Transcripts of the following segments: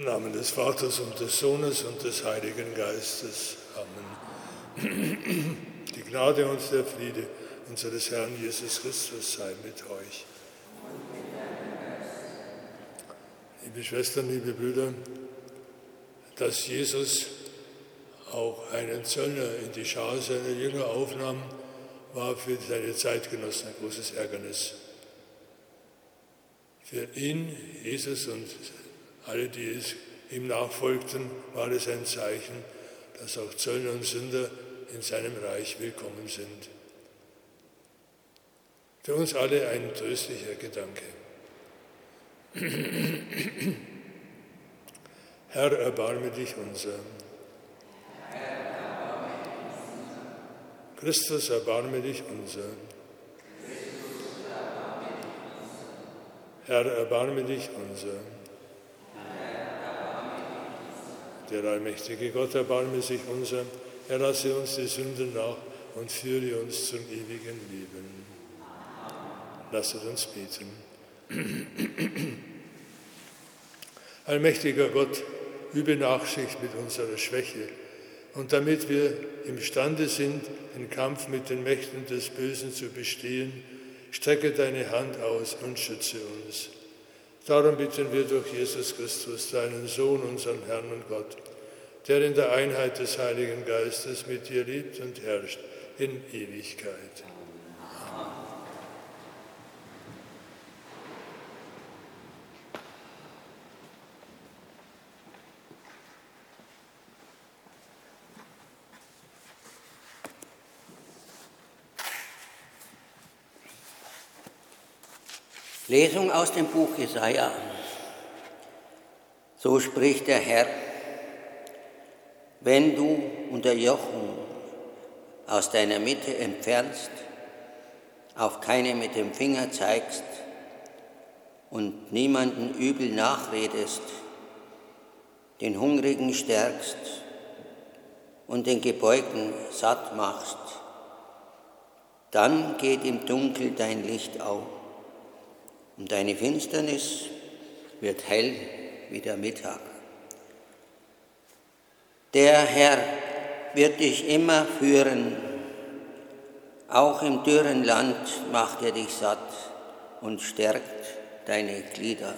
Im Namen des Vaters und des Sohnes und des Heiligen Geistes. Amen. Die Gnade und der Friede unseres Herrn Jesus Christus sei mit euch. Liebe Schwestern, liebe Brüder, dass Jesus auch einen Zöllner in die Schar seiner Jünger aufnahm, war für seine Zeitgenossen ein großes Ärgernis. Für ihn, Jesus und alle, die ihm nachfolgten, war es ein Zeichen, dass auch Zöllner und Sünder in seinem Reich willkommen sind. Für uns alle ein tröstlicher Gedanke. Herr, erbarme dich unser. Christus, erbarme dich unser. Herr, erbarme dich unser. Der allmächtige Gott, erbarme sich unser. Er lasse uns die Sünden nach und führe uns zum ewigen Leben. Lasset uns beten. Allmächtiger Gott, übe Nachsicht mit unserer Schwäche und damit wir imstande sind, den Kampf mit den Mächten des Bösen zu bestehen, strecke deine Hand aus und schütze uns. Darum bitten wir durch Jesus Christus, deinen Sohn, unseren Herrn und Gott, der in der Einheit des Heiligen Geistes mit dir lebt und herrscht in Ewigkeit. Lesung aus dem Buch Jesaja. So spricht der Herr: Wenn du Unterjochung aus deiner Mitte entfernst, auf keine mit dem Finger zeigst und niemanden übel nachredest, den Hungrigen stärkst und den Gebeugten satt machst, dann geht im Dunkel dein Licht auf. Und deine Finsternis wird hell wie der Mittag. Der Herr wird dich immer führen. Auch im dürren Land macht er dich satt und stärkt deine Glieder.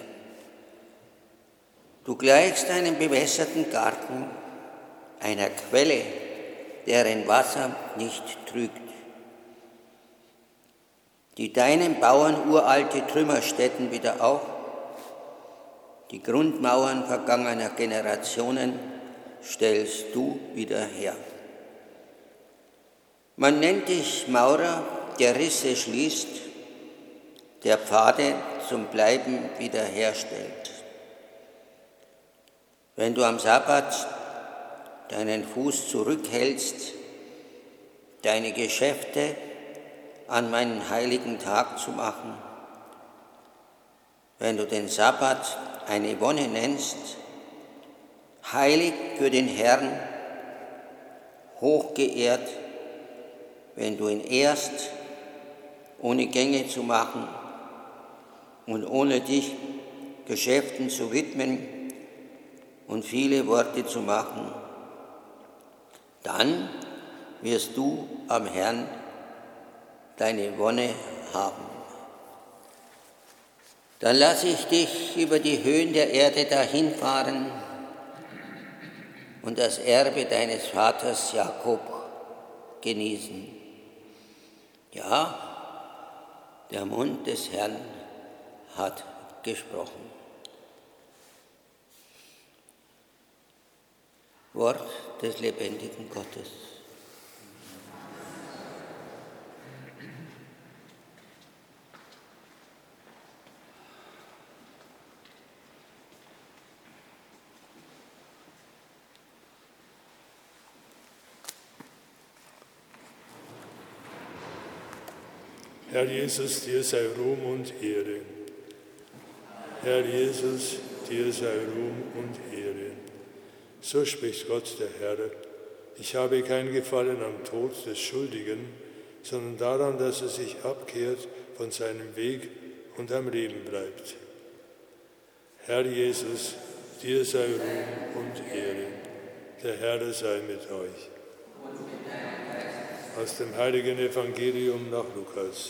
Du gleichst einem bewässerten Garten, einer Quelle, deren Wasser nicht trügt, die deinen Bauern uralte Trümmerstätten wieder auf, die Grundmauern vergangener Generationen stellst du wieder her. Man nennt dich Maurer, der Risse schließt, der Pfade zum Bleiben wiederherstellt. Wenn du am Sabbat deinen Fuß zurückhältst, deine Geschäfte an meinen heiligen Tag zu machen. Wenn du den Sabbat eine Wonne nennst, heilig für den Herrn, hochgeehrt, wenn du ihn ehrst, ohne Gänge zu machen und ohne dich Geschäften zu widmen und viele Worte zu machen, dann wirst du am Herrn deine Wonne haben. Dann lasse ich dich über die Höhen der Erde dahinfahren und das Erbe deines Vaters Jakob genießen. Ja, der Mund des Herrn hat gesprochen. Wort des lebendigen Gottes. Herr Jesus, dir sei Ruhm und Ehre. Herr Jesus, dir sei Ruhm und Ehre. So spricht Gott, der Herr: Ich habe kein Gefallen am Tod des Schuldigen, sondern daran, dass er sich abkehrt von seinem Weg und am Leben bleibt. Herr Jesus, dir sei Ruhm und Ehre. Der Herr sei mit euch. Aus dem heiligen Evangelium nach Lukas.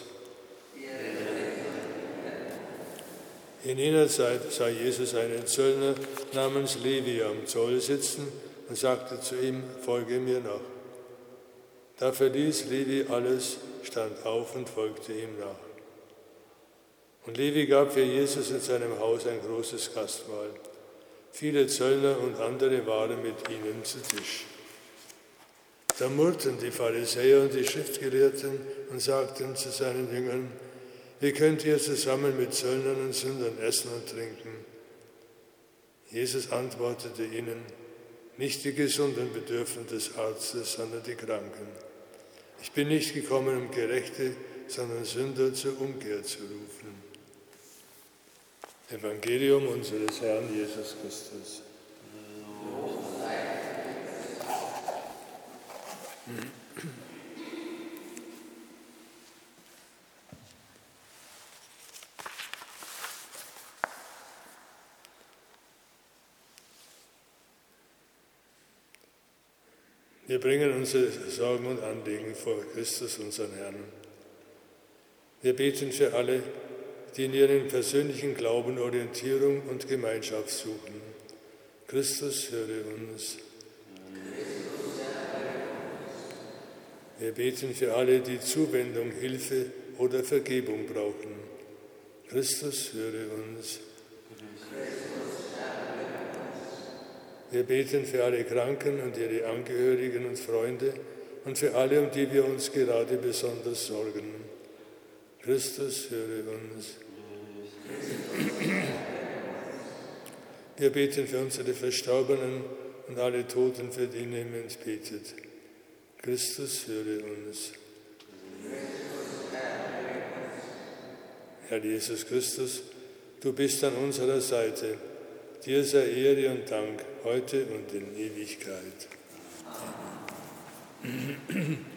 In jener Zeit sah Jesus einen Zöllner namens Levi am Zoll sitzen und sagte zu ihm, folge mir nach. Da verließ Levi alles, stand auf und folgte ihm nach. Und Levi gab für Jesus in seinem Haus ein großes Gastmahl. Viele Zöllner und andere waren mit ihnen zu Tisch. Da murrten die Pharisäer und die Schriftgelehrten und sagten zu seinen Jüngern, wie könnt ihr zusammen mit Zöllnern und Sündern essen und trinken? Jesus antwortete ihnen, nicht die Gesunden bedürfen des Arztes, sondern die Kranken. Ich bin nicht gekommen, um Gerechte, sondern Sünder zur Umkehr zu rufen. Evangelium unseres Herrn Jesus Christus. Wir bringen unsere Sorgen und Anliegen vor Christus, unseren Herrn. Wir beten für alle, die in ihrem persönlichen Glauben Orientierung und Gemeinschaft suchen. Christus, höre uns. Wir beten für alle, die Zuwendung, Hilfe oder Vergebung brauchen. Christus, höre uns. Wir beten für alle Kranken und ihre Angehörigen und Freunde und für alle, um die wir uns gerade besonders sorgen. Christus, höre uns. Wir beten für unsere Verstorbenen und alle Toten, für die niemand betet. Christus, höre uns. Herr Jesus Christus, du bist an unserer Seite. Dir sei Ehre und Dank, heute und in Ewigkeit. Amen.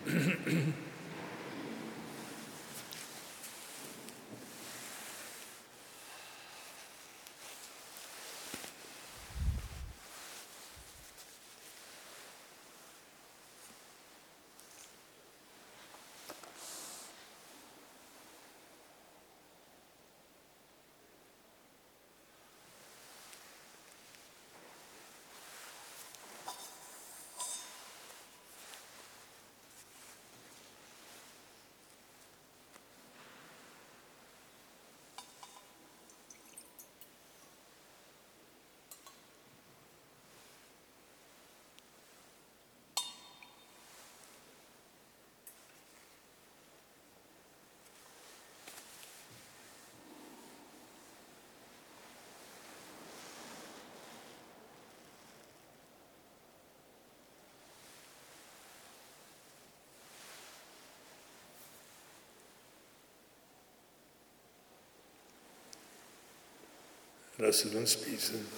Lasset uns beten.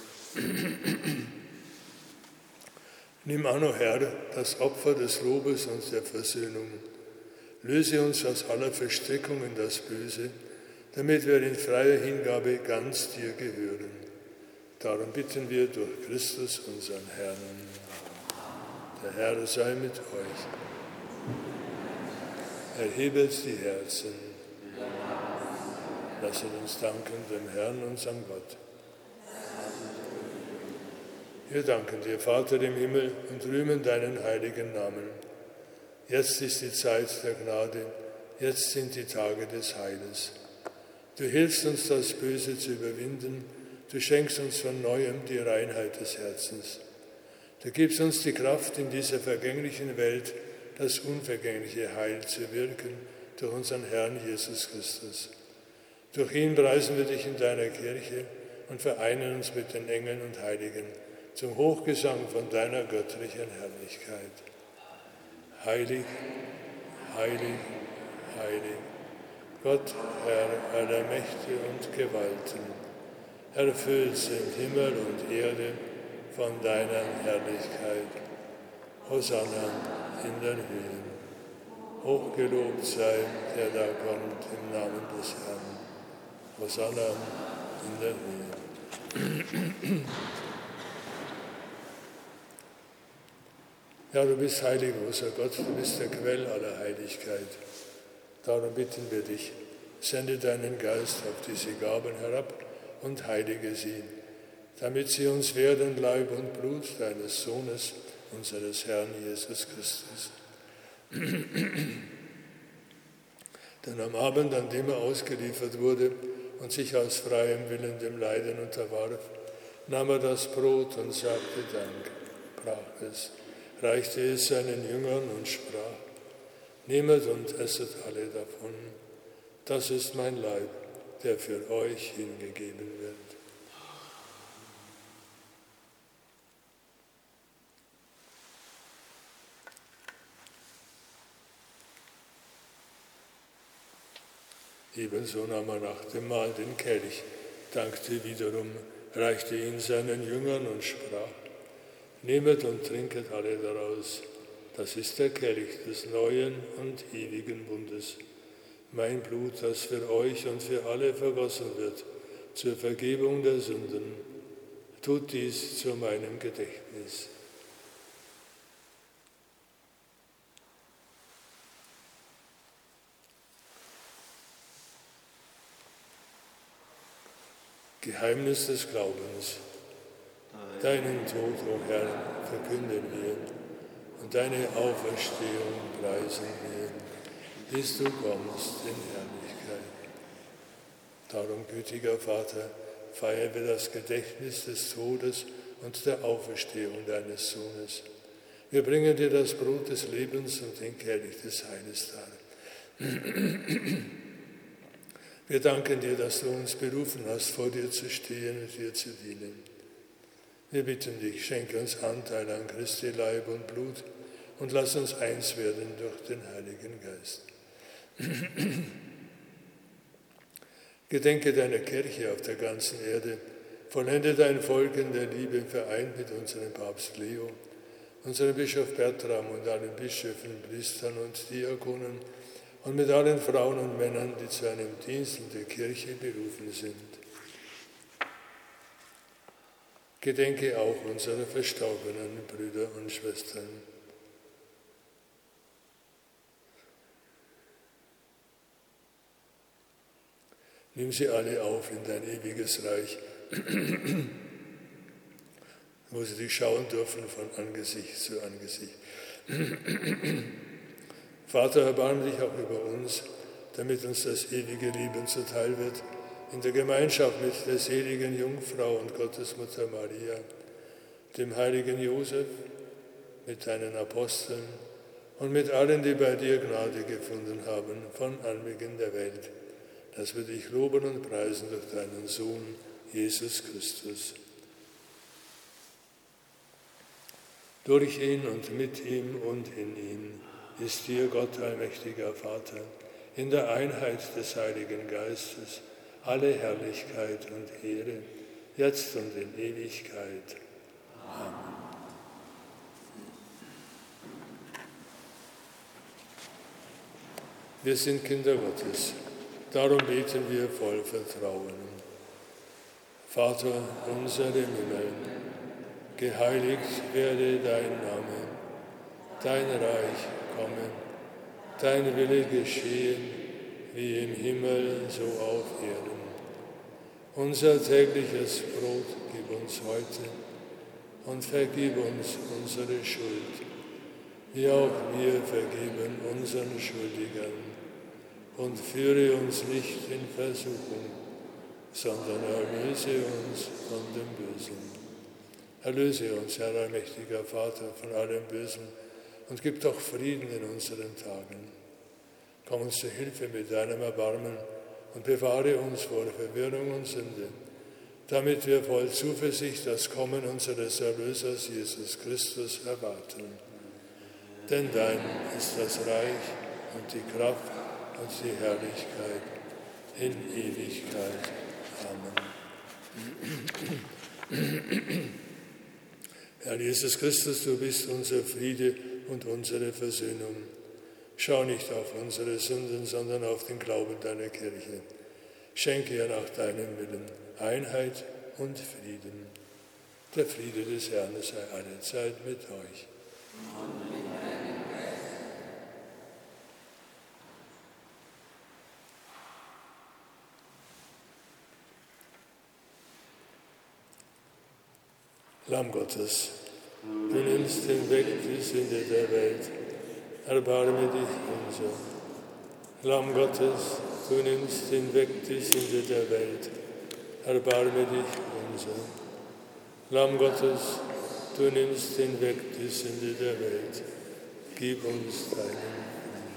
Nimm an, o Herr, das Opfer des Lobes und der Versöhnung. Löse uns aus aller Verstrickung in das Böse, damit wir in freier Hingabe ganz dir gehören. Darum bitten wir durch Christus, unseren Herrn. Der Herr sei mit euch. Erhebet die Herzen. Lasset uns danken dem Herrn, unserem Gott. Wir danken dir, Vater im Himmel, und rühmen deinen heiligen Namen. Jetzt ist die Zeit der Gnade, jetzt sind die Tage des Heiles. Du hilfst uns, das Böse zu überwinden, du schenkst uns von Neuem die Reinheit des Herzens. Du gibst uns die Kraft, in dieser vergänglichen Welt das unvergängliche Heil zu wirken, durch unseren Herrn Jesus Christus. Durch ihn preisen wir dich in deiner Kirche und vereinen uns mit den Engeln und Heiligen zum Hochgesang von deiner göttlichen Herrlichkeit. Heilig, heilig, heilig, Gott, Herr aller Mächte und Gewalten, erfüllt sind Himmel und Erde von deiner Herrlichkeit. Hosanna in den Höhen. Hochgelobt sei, der da kommt im Namen des Herrn. Hosanna in den Höhen. Ja, du bist heilig, großer Gott, du bist der Quell aller Heiligkeit. Darum bitten wir dich, sende deinen Geist auf diese Gaben herab und heilige sie, damit sie uns werden Leib und Blut deines Sohnes, unseres Herrn Jesus Christus. Denn am Abend, an dem er ausgeliefert wurde und sich aus freiem Willen dem Leiden unterwarf, nahm er das Brot und sagte Dank, brach es, reichte es seinen Jüngern und sprach: Nehmet und esset alle davon, das ist mein Leib, der für euch hingegeben wird. Ebenso nahm er nach dem Mahl den Kelch, dankte wiederum, reichte ihn seinen Jüngern und sprach: Nehmet und trinket alle daraus, das ist der Kelch des neuen und ewigen Bundes, mein Blut, das für euch und für alle vergossen wird, zur Vergebung der Sünden. Tut dies zu meinem Gedächtnis. Geheimnis des Glaubens. Deinen Tod, o Herr, verkünden wir und deine Auferstehung preisen wir, bis du kommst in Herrlichkeit. Darum, gütiger Vater, feiern wir das Gedächtnis des Todes und der Auferstehung deines Sohnes. Wir bringen dir das Brot des Lebens und den Kelch des Heiles dar. Wir danken dir, dass du uns berufen hast, vor dir zu stehen und dir zu dienen. Wir bitten dich, schenke uns Anteil an Christi Leib und Blut und lass uns eins werden durch den Heiligen Geist. Gedenke deiner Kirche auf der ganzen Erde, vollende dein Volk in der Liebe, vereint mit unserem Papst Leo, unserem Bischof Bertram und allen Bischöfen, Priestern und Diakonen und mit allen Frauen und Männern, die zu einem Dienst in der Kirche berufen sind. Gedenke auch unserer verstorbenen Brüder und Schwestern. Nimm sie alle auf in dein ewiges Reich, wo sie dich schauen dürfen von Angesicht zu Angesicht. Vater, erbarme dich auch über uns, damit uns das ewige Leben zuteil wird, in der Gemeinschaft mit der seligen Jungfrau und Gottesmutter Maria, dem heiligen Josef, mit deinen Aposteln und mit allen, die bei dir Gnade gefunden haben, von Anbeginn der Welt, dass wir dich loben und preisen durch deinen Sohn, Jesus Christus. Durch ihn und mit ihm und in ihm ist dir, Gott, allmächtiger Vater, in der Einheit des Heiligen Geistes, alle Herrlichkeit und Ehre, jetzt und in Ewigkeit. Amen. Wir sind Kinder Gottes, darum beten wir voll Vertrauen. Vater unser im Himmel, geheiligt werde dein Name, dein Reich komme, dein Wille geschehe, wie im Himmel, so auf Erden. Unser tägliches Brot gib uns heute und vergib uns unsere Schuld, wie auch wir vergeben unseren Schuldigern. Und führe uns nicht in Versuchung, sondern erlöse uns von dem Bösen. Erlöse uns, Herr allmächtiger Vater, von allem Bösen und gib doch Frieden in unseren Tagen. Komm uns zu Hilfe mit deinem Erbarmen und bewahre uns vor Verwirrung und Sünde, damit wir voll Zuversicht das Kommen unseres Erlösers Jesus Christus erwarten. Denn dein ist das Reich und die Kraft und die Herrlichkeit in Ewigkeit. Amen. Herr Jesus Christus, du bist unser Friede und unsere Versöhnung. Schau nicht auf unsere Sünden, sondern auf den Glauben deiner Kirche. Schenke ihr nach deinem Willen Einheit und Frieden. Der Friede des Herrn sei alle Zeit mit euch. Lamm Gottes, du nimmst hinweg die Sünde der Welt, erbarme dich unser. Lamm Gottes, du nimmst hinweg die Sünde der Welt, erbarme dich unser. Lamm Gottes, du nimmst hinweg die Sünde der Welt, gib uns deinen Frieden.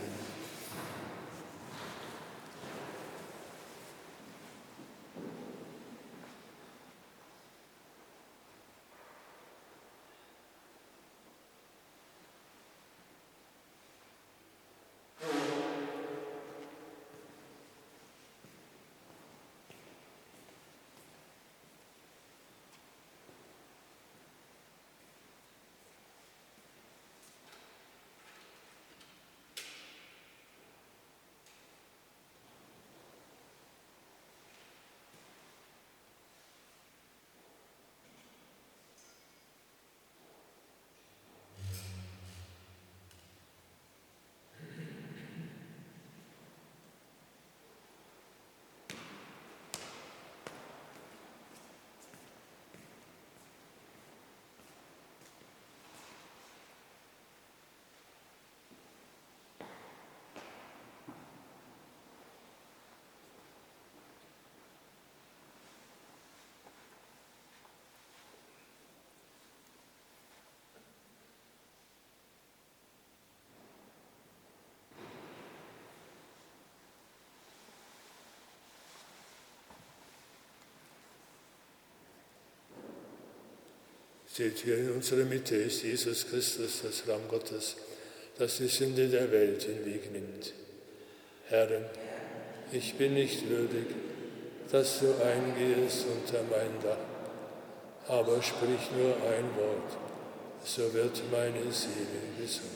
Seht hier in unserer Mitte ist Jesus Christus, das Lamm Gottes, das die Sünde der Welt hinwegnimmt. Herr, ich bin nicht würdig, dass du eingehst unter mein Dach, aber sprich nur ein Wort, so wird meine Seele gesund.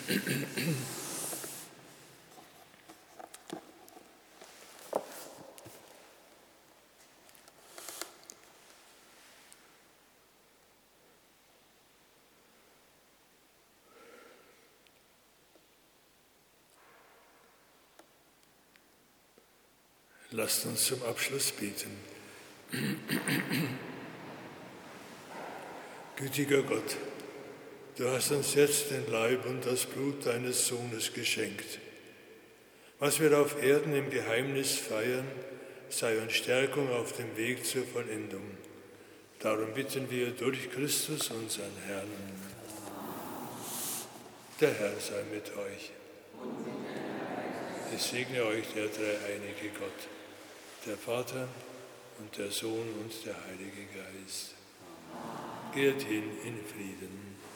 Lasst uns zum Abschluss beten. Gütiger Gott, du hast uns jetzt den Leib und das Blut deines Sohnes geschenkt. Was wir auf Erden im Geheimnis feiern, sei uns Stärkung auf dem Weg zur Vollendung. Darum bitten wir durch Christus, unseren Herrn. Der Herr sei mit euch. Ich segne euch der dreieinige Gott, der Vater und der Sohn und der Heilige Geist. Geht hin in Frieden.